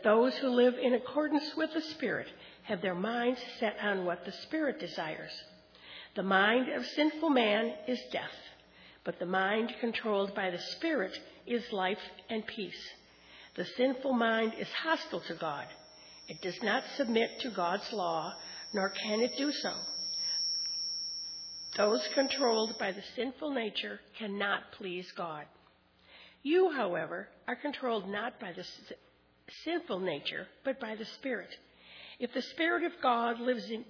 Those who live in accordance with the Spirit have their minds set on what the Spirit desires. The mind of sinful man is death, but the mind controlled by the Spirit is life and peace. The sinful mind is hostile to God. It does not submit to God's law, nor can it do so. Those controlled by the sinful nature cannot please God. You, however, are controlled not by the sinful nature, but by the Spirit. If the Spirit of God lives in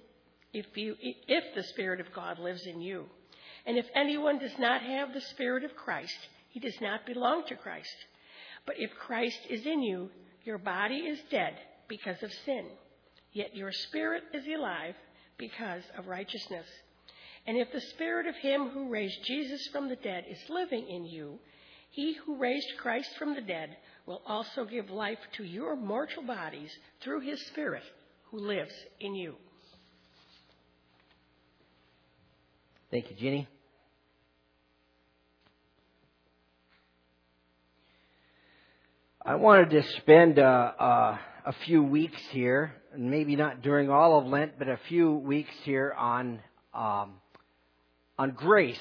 you, and if anyone does not have the Spirit of Christ, he does not belong to Christ. But if Christ is in you, your body is dead because of sin, yet your spirit is alive because of righteousness. And if the Spirit of him who raised Jesus from the dead is living in you, he who raised Christ from the dead will also give life to your mortal bodies through his Spirit who lives in you. Thank you, Jeannie. I wanted to spend a few weeks here, and maybe not during all of Lent, but a few weeks here on grace.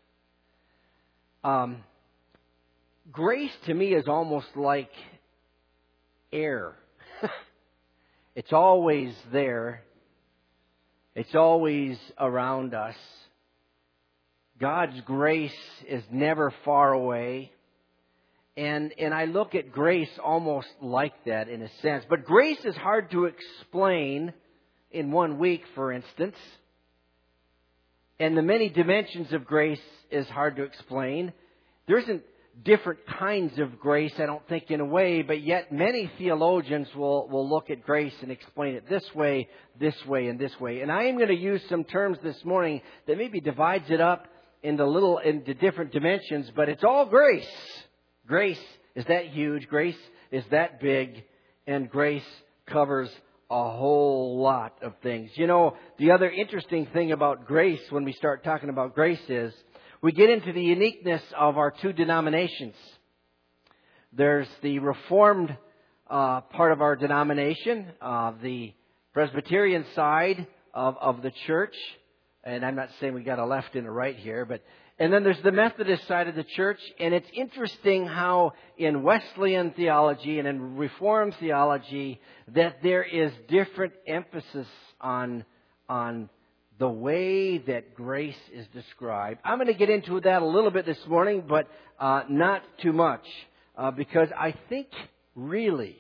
Grace to me is almost like air. It's always there. It's always around us. God's grace is never far away. And I look at grace almost like that in a sense. But grace is hard to explain in 1 week, for instance. And the many dimensions of grace is hard to explain. There isn't different kinds of grace, I don't think, in a way, but yet many theologians will look at grace and explain it this way, and this way. And I am going to use some terms this morning that maybe divides it up into different dimensions, but it's all grace. Grace is that huge, grace is that big, and grace covers a whole lot of things. You know, the other interesting thing about grace when we start talking about grace is we get into the uniqueness of our two denominations. There's the Reformed part of our denomination, the Presbyterian side of the church. And I'm not saying we got a left and a right here, and then there's the Methodist side of the church. And it's interesting how in Wesleyan theology and in Reformed theology that there is different emphasis on the way that grace is described. I'm going to get into that a little bit this morning, but not too much, because I think really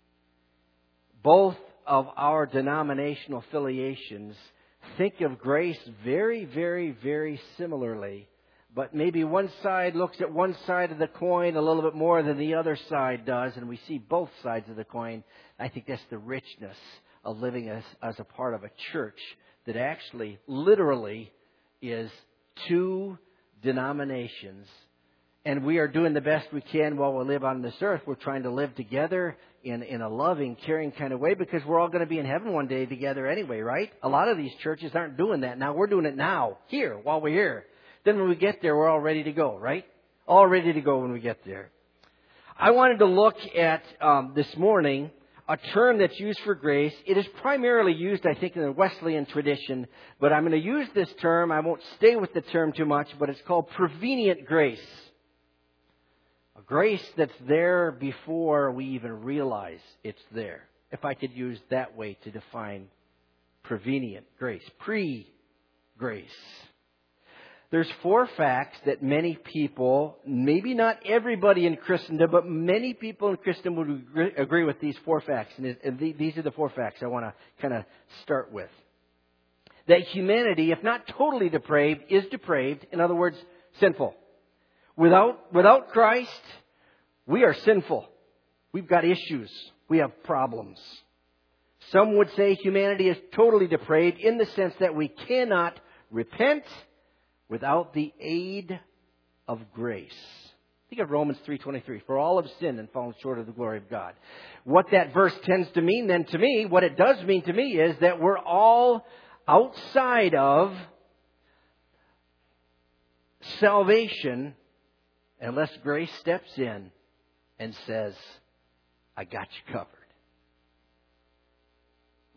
both of our denominational affiliations think of grace very, very, very similarly. But maybe one side looks at one side of the coin a little bit more than the other side does, and we see both sides of the coin. I think that's the richness of living as a part of a church that actually, literally, is two denominations. And we are doing the best we can while we live on this earth. We're trying to live together in a loving, caring kind of way, because we're all going to be in heaven one day together anyway, right? A lot of these churches aren't doing that now. We're doing it now, here, while we're here. Then when we get there, we're all ready to go, right? All ready to go when we get there. I wanted to look at, this morning, a term that's used for grace. It is primarily used, I think, in the Wesleyan tradition, but I'm going to use this term. I won't stay with the term too much, but it's called prevenient grace. A grace that's there before we even realize it's there. If I could use that way to define prevenient grace, pre-grace. There's 4 facts that many people, maybe not everybody in Christendom, but many people in Christendom would agree with these 4 facts. And these are the 4 facts I want to kind of start with. That humanity, if not totally depraved, is depraved. In other words, sinful. Without Christ, we are sinful. We've got issues. We have problems. Some would say humanity is totally depraved in the sense that we cannot repent without the aid of grace. Think of Romans 3:23. For all have sinned and fallen short of the glory of God. What that verse tends to mean then to me, what it does mean to me is that we're all outside of salvation unless grace steps in and says, I got you covered.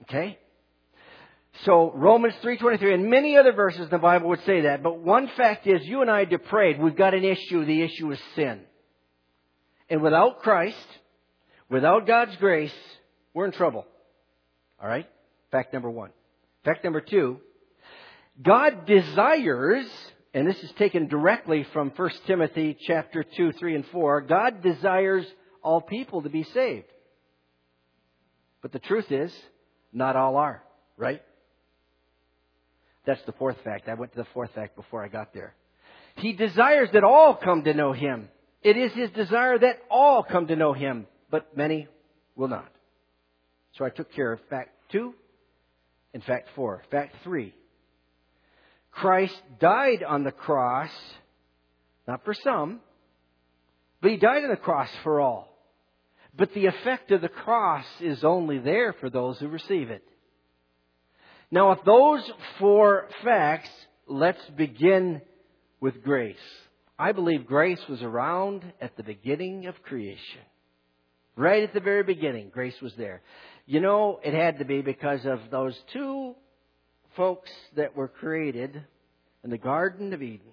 Okay? So Romans 3:23 and many other verses in the Bible would say that. But one fact is, you and I are depraved. We've got an issue. The issue is sin. And without Christ, without God's grace, we're in trouble. All right? Fact number one. Fact number two, God desires, and this is taken directly from 1 Timothy chapter 2, 3, and 4, God desires all people to be saved. But the truth is, not all are, right? That's the fourth fact. I went to the fourth fact before I got there. He desires that all come to know Him. It is His desire that all come to know Him, but many will not. So I took care of fact 2 and fact 4. Fact 3. Christ died on the cross, not for some, but He died on the cross for all. But the effect of the cross is only there for those who receive it. Now, with those 4 facts, let's begin with grace. I believe grace was around at the beginning of creation. Right at the very beginning, grace was there. You know, it had to be because of those 2 folks that were created in the Garden of Eden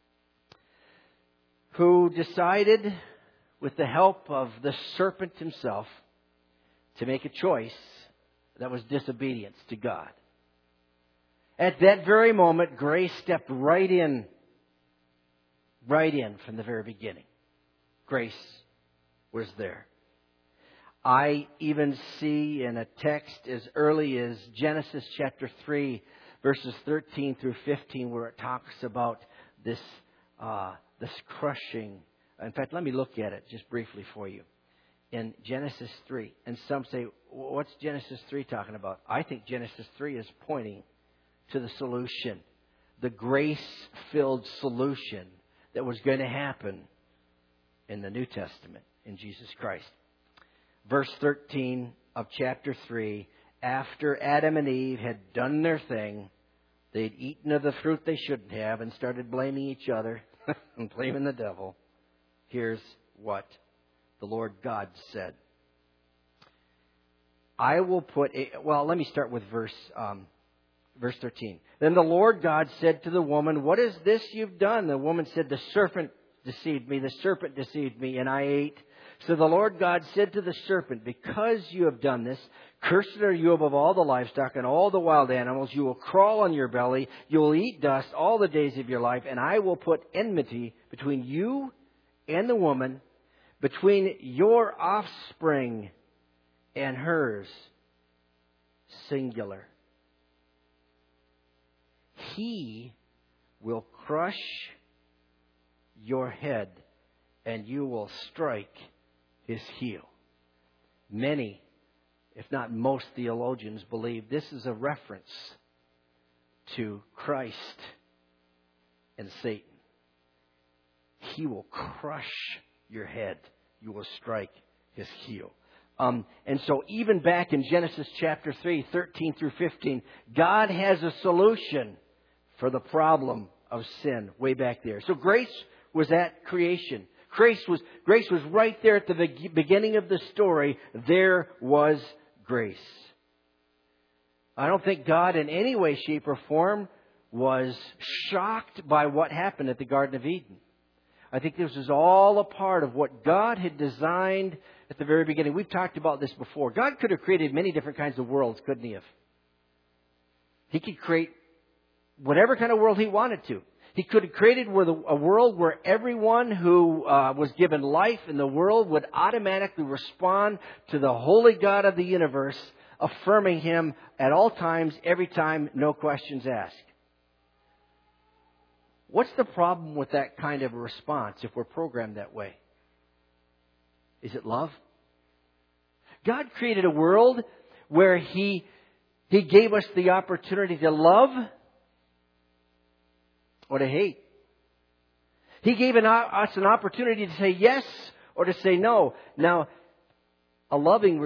who decided, with the help of the serpent himself, to make a choice that was disobedience to God. At that very moment, grace stepped right in from the very beginning. Grace was there. I even see in a text as early as Genesis chapter 3, verses 13 through 15, where it talks about this crushing. In fact, let me look at it just briefly for you. In Genesis 3, and some say, what's Genesis 3 talking about? I think Genesis 3 is pointing to the solution, the grace-filled solution that was going to happen in the New Testament, in Jesus Christ. Verse 13 of chapter 3, after Adam and Eve had done their thing, they'd eaten of the fruit they shouldn't have and started blaming each other and blaming the devil. Here's what the Lord God said. I will put let me start with verse 13. Then the Lord God said to the woman, what is this you've done? The woman said, the serpent deceived me, and I ate. So the Lord God said to the serpent, because you have done this, cursed are you above all the livestock and all the wild animals. You will crawl on your belly. You will eat dust all the days of your life. And I will put enmity between you and the woman, between your offspring and hers. Singular. He will crush your head, and you will strike his heel. Many, if not most theologians, believe this is a reference to Christ and Satan. He will crush your head. You will strike his heel. And so even back in Genesis chapter 3, 13 through 15, God has a solution for the problem of sin way back there. So grace was at creation. Grace was right there at the beginning of the story. There was grace. I don't think God in any way, shape, or form was shocked by what happened at the Garden of Eden. I think this was all a part of what God had designed at the very beginning. We've talked about this before. God could have created many different kinds of worlds, couldn't He have? He could create whatever kind of world He wanted to. He could have created a world where everyone who was given life in the world would automatically respond to the holy God of the universe, affirming Him at all times, every time, no questions asked. What's the problem with that kind of a response if we're programmed that way? Is it love? God created a world where He gave us the opportunity to love or to hate. He gave us an opportunity to say yes or to say no. Now, a loving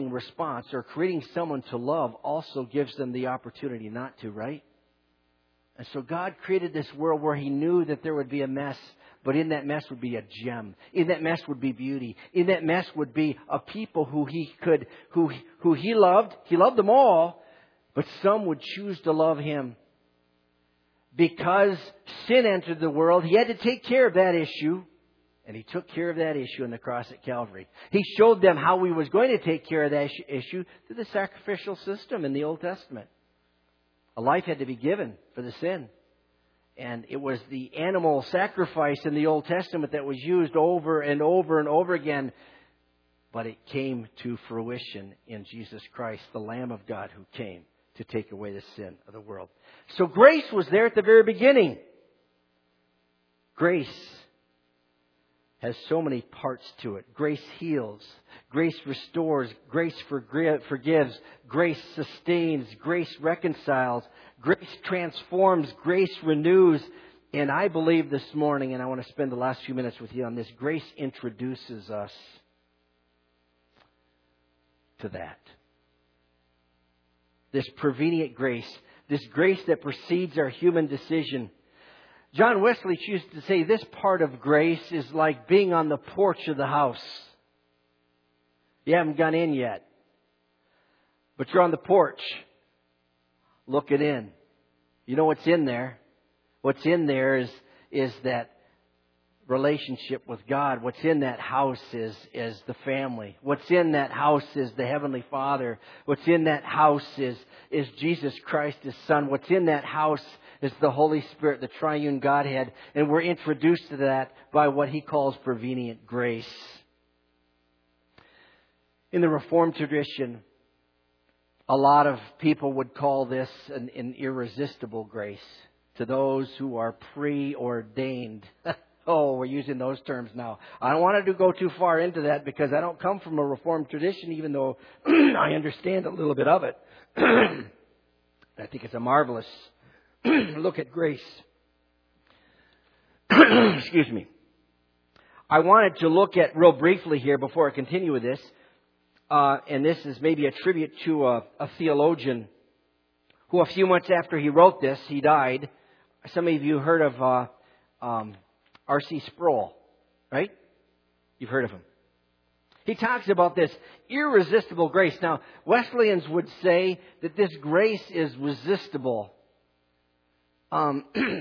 response or creating someone to love also gives them the opportunity not to, right? And so God created this world where He knew that there would be a mess, but in that mess would be a gem. In that mess would be beauty. In that mess would be a people who He loved. He loved them all, but some would choose to love Him. Because sin entered the world, He had to take care of that issue. And He took care of that issue on the cross at Calvary. He showed them how He was going to take care of that issue through the sacrificial system in the Old Testament. A life had to be given for the sin. And it was the animal sacrifice in the Old Testament that was used over and over and over again. But it came to fruition in Jesus Christ, the Lamb of God who came to take away the sin of the world. So grace was there at the very beginning. Grace has so many parts to it. Grace heals. Grace restores. Grace forgives. Grace sustains. Grace reconciles. Grace transforms. Grace renews. And I believe this morning, and I want to spend the last few minutes with you on this, grace introduces us to that. This prevenient grace. This grace that precedes our human decision. John Wesley used to say this part of grace is like being on the porch of the house. You haven't gone in yet, but you're on the porch looking in. You know what's in there? What's in there is that relationship with God. What's in that house is the family. What's in that house is the Heavenly Father. What's in that house is Jesus Christ, His Son. What's in that house is the Holy Spirit, the triune Godhead. And we're introduced to that by what he calls prevenient grace. In the Reformed tradition, a lot of people would call this an irresistible grace to those who are preordained. Oh, we're using those terms now. I don't want to go too far into that because I don't come from a Reformed tradition, even though I understand a little bit of it. I think it's a marvelous look at grace. Excuse me. I wanted to look at real briefly here before I continue with this, and this is maybe a tribute to a theologian who a few months after he wrote this, he died. Some of you heard of R.C. Sproul, right? You've heard of him. He talks about this irresistible grace. Now, Wesleyans would say that this grace is resistible. But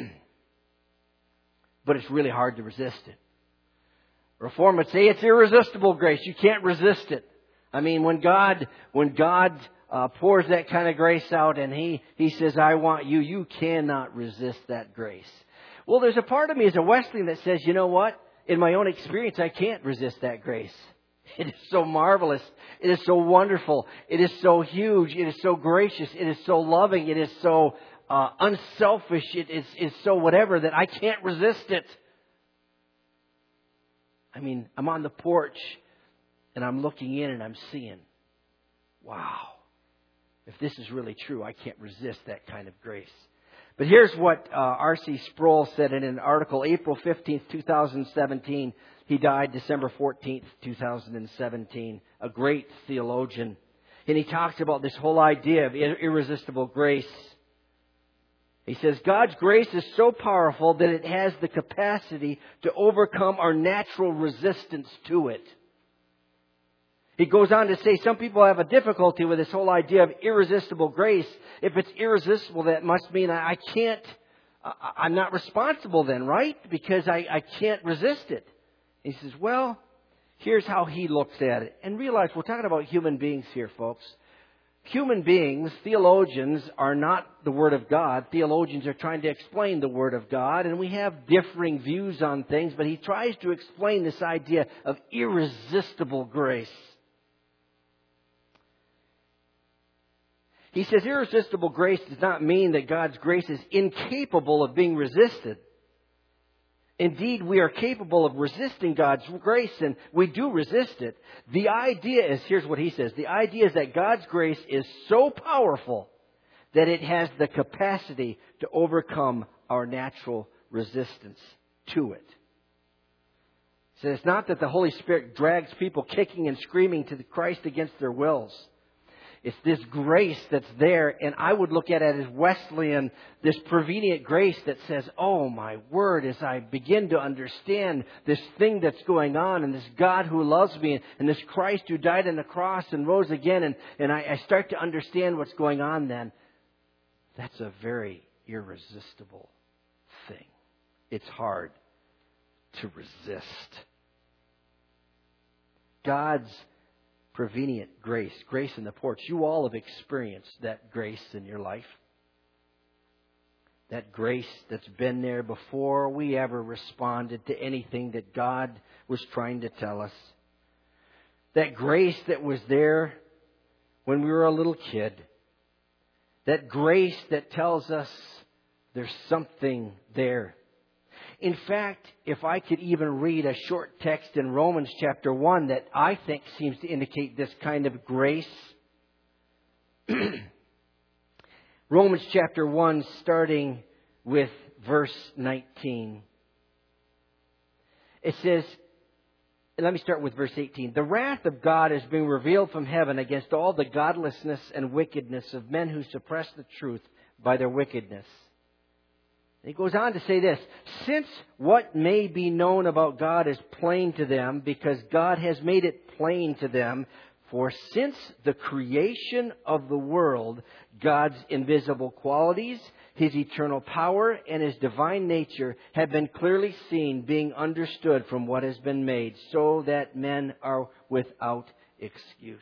it's really hard to resist it. Reform would say it's irresistible grace. You can't resist it. I mean, when God pours that kind of grace out and He says, I want you, you cannot resist that grace. Well, there's a part of me as a Wesleyan that says, you know what? In my own experience, I can't resist that grace. It is so marvelous. It is so wonderful. It is so huge. It is so gracious. It is so loving. It is so unselfish. It is so whatever that I can't resist it. I mean, I'm on the porch and I'm looking in and I'm seeing, wow, if this is really true, I can't resist that kind of grace. But here's what R.C. Sproul said in an article, April 15th, 2017. He died December 14th, 2017. A great theologian. And he talks about this whole idea of irresistible grace. He says, God's grace is so powerful that it has the capacity to overcome our natural resistance to it. He goes on to say some people have a difficulty with this whole idea of irresistible grace. If it's irresistible, that must mean I'm not responsible then, right? Because I can't resist it. He says, well, here's how he looks at it. And realize we're talking about human beings here, folks. Human beings, theologians, are not the Word of God. Theologians are trying to explain the Word of God, and we have differing views on things, but he tries to explain this idea of irresistible grace. He says irresistible grace does not mean that God's grace is incapable of being resisted. Indeed, we are capable of resisting God's grace, and we do resist it. The idea is, here's what he says, the idea is that God's grace is so powerful that it has the capacity to overcome our natural resistance to it. So it's not that the Holy Spirit drags people kicking and screaming to Christ against their wills. It's this grace that's there, and I would look at it as Wesleyan, this prevenient grace that says, oh my word, as I begin to understand this thing that's going on, and this God who loves me, and this Christ who died on the cross and rose again, and I start to understand what's going on then, that's a very irresistible thing. It's hard to resist. God's prevenient grace, grace in the porch. You all have experienced that grace in your life. That grace that's been there before we ever responded to anything that God was trying to tell us. That grace that was there when we were a little kid. That grace that tells us there's something there. In fact, if I could even read a short text in Romans chapter 1 that I think seems to indicate this kind of grace. Romans chapter 1, starting with verse 19. It says, let me start with verse 18. The wrath of God is being revealed from heaven against all the godlessness and wickedness of men who suppress the truth by their wickedness. He goes on to say this, since what may be known about God is plain to them, because God has made it plain to them, for since the creation of the world, God's invisible qualities, His eternal power, and His divine nature have been clearly seen, being understood from what has been made, so that men are without excuse.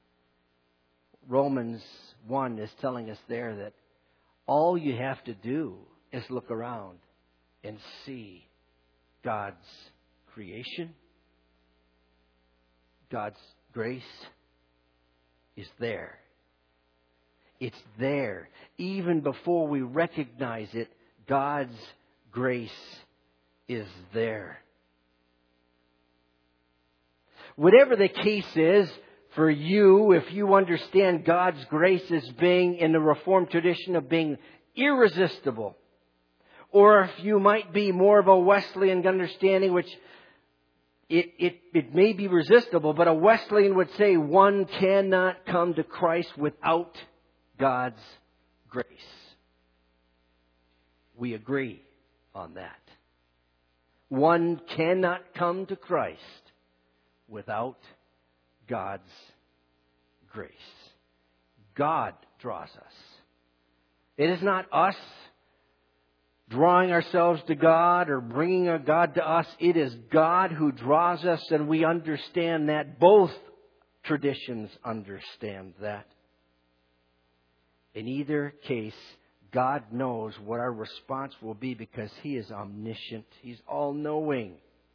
Romans 1 is telling us there that all you have to do is look around and see God's creation. God's grace is there. It's there. Even before we recognize it, God's grace is there. Whatever the case is for you, if you understand God's grace as being in the Reformed tradition of being irresistible, or if you might be more of a Wesleyan understanding, which it may be resistible, but a Wesleyan would say one cannot come to Christ without God's grace. We agree on that. One cannot come to Christ without God's grace. God draws us. It is not us drawing ourselves to God or bringing a God to us. It is God who draws us, and we understand that. Both traditions understand that. In either case, God knows what our response will be because He is omniscient. He's all-knowing.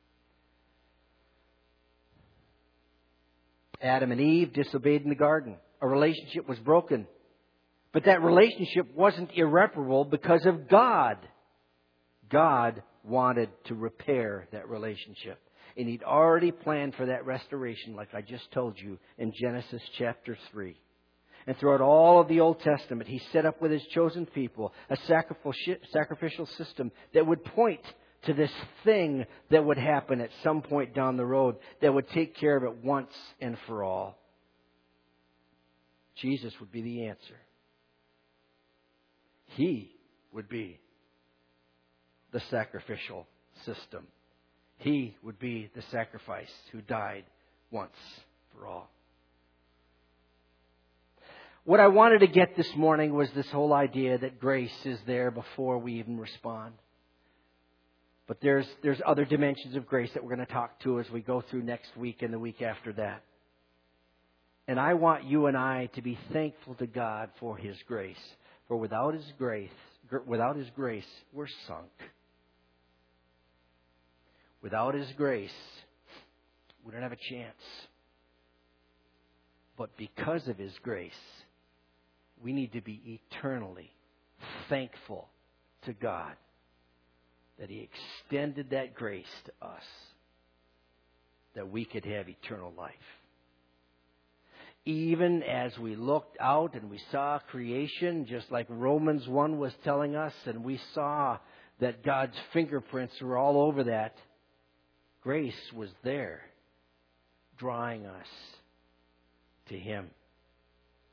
Adam and Eve disobeyed in the garden. A relationship was broken. But that relationship wasn't irreparable because of God. God wanted to repair that relationship. And He'd already planned for that restoration, like I just told you, in Genesis chapter 3. And throughout all of the Old Testament, He set up with His chosen people a sacrificial system that would point to this thing that would happen at some point down the road that would take care of it once and for all. Jesus would be the answer. He would be the sacrificial system. He would be the sacrifice who died once for all. What I wanted to get this morning was this whole idea that grace is there before we even respond. But there's other dimensions of grace that we're going to talk to as we go through next week and the week after that. And I want you and I to be thankful to God for His grace. For without His grace, we're sunk. Without His grace, we don't have a chance. But because of His grace, we need to be eternally thankful to God that He extended that grace to us, that we could have eternal life. Even as we looked out and we saw creation, just like Romans 1 was telling us, and we saw that God's fingerprints were all over that, grace was there, drawing us to Him.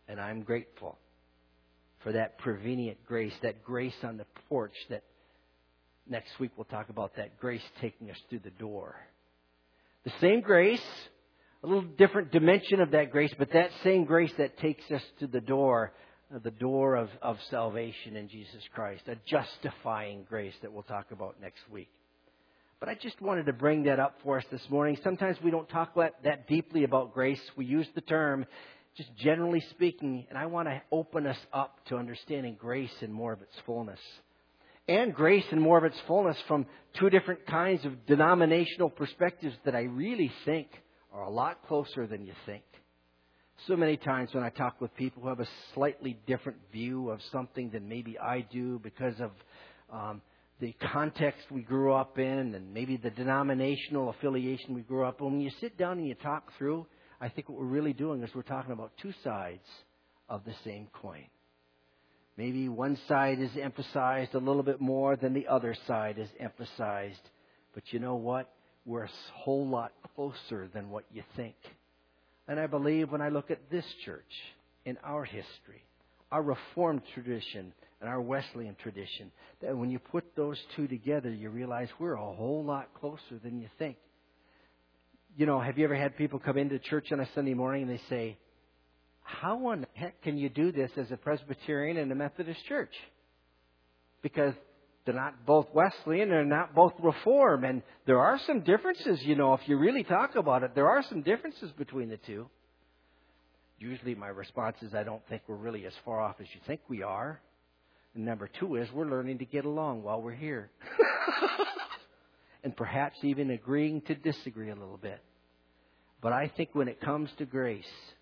And I'm grateful for that prevenient grace, that grace on the porch that next week we'll talk about, that grace taking us through the door. The same grace, a little different dimension of that grace, but that same grace that takes us to the door of salvation in Jesus Christ, a justifying grace that we'll talk about next week. But I just wanted to bring that up for us this morning. Sometimes we don't talk that deeply about grace. We use the term just generally speaking, and I want to open us up to understanding grace in more of its fullness. And grace in more of its fullness from two different kinds of denominational perspectives that I really think are a lot closer than you think. So many times when I talk with people who have a slightly different view of something than maybe I do because of the context we grew up in and maybe the denominational affiliation we grew up in, when you sit down and you talk through, I think what we're really doing is we're talking about two sides of the same coin. Maybe one side is emphasized a little bit more than the other side is emphasized. But you know what? We're a whole lot closer than what you think. And I believe when I look at this church, in our history, our Reformed tradition and our Wesleyan tradition, that when you put those two together, you realize we're a whole lot closer than you think. You know, have you ever had people come into church on a Sunday morning and they say, how in the heck can you do this as a Presbyterian and a Methodist church? Because they're not both Wesleyan, they're not both Reformed. And there are some differences, you know, if you really talk about it, there are some differences between the two. Usually my response is I don't think we're really as far off as you think we are. And number two is we're learning to get along while we're here. And perhaps even agreeing to disagree a little bit. But I think when it comes to grace,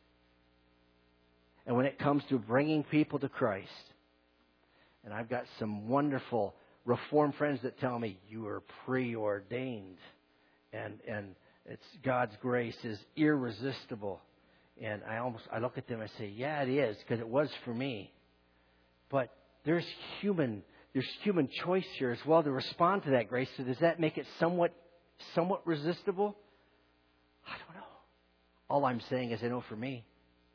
and when it comes to bringing people to Christ, and I've got some wonderful Reformed friends that tell me you are preordained, and it's God's grace is irresistible. And I look at them and I say, yeah, it is, because it was for me. But there's human choice here as well to respond to that grace. So does that make it somewhat resistible? I don't know. All I'm saying is I know for me,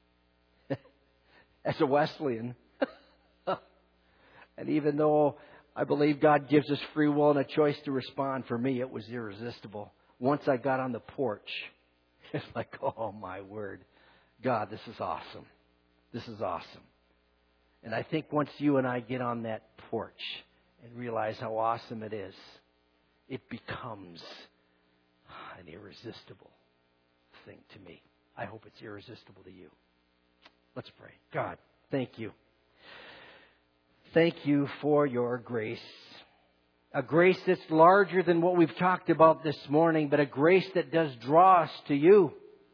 as a Wesleyan, and even though I believe God gives us free will and a choice to respond, for me it was irresistible. Once I got on the porch, it's like, oh my word, God, this is awesome. This is awesome. And I think once you and I get on that porch and realize how awesome it is, it becomes an irresistible thing to me. I hope it's irresistible to you. Let's pray. God, thank you. Thank you for your grace. A grace that's larger than what we've talked about this morning, but a grace that does draw us to you.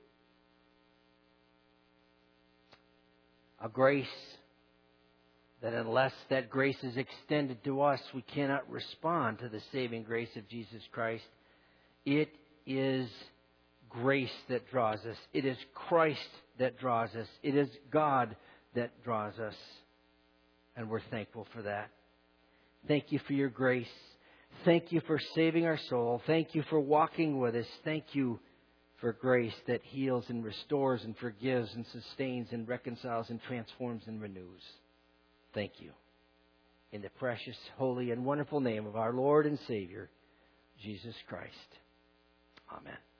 A grace that unless that grace is extended to us, we cannot respond to the saving grace of Jesus Christ. It is grace that draws us. It is Christ that draws us. It is God that draws us. And we're thankful for that. Thank you for your grace. Thank you for saving our soul. Thank you for walking with us. Thank you for grace that heals and restores and forgives and sustains and reconciles and transforms and renews. Thank you. In the precious, holy, and wonderful name of our Lord and Savior, Jesus Christ. Amen.